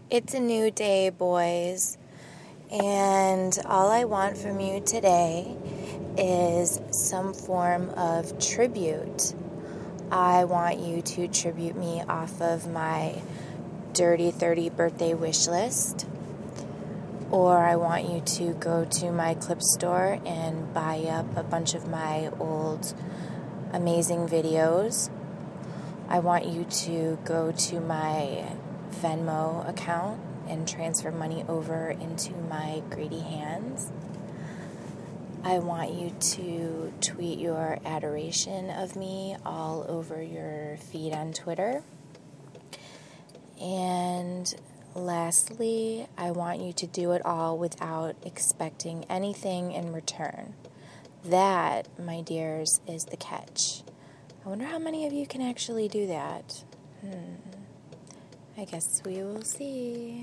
It's a new day, boys, and all I want from you today is some form of tribute. I want you to tribute me off of my Dirty 30 birthday wish list, or I want you to go to my clip store and buy up a bunch of my old amazing videos. I want you to go to my Venmo account and transfer money over into my greedy hands. I want you to tweet your adoration of me all over your feed on Twitter. And lastly, I want you to do it all without expecting anything in return. That, my dears, is the catch. I wonder how many of you can actually do that. I guess we will see.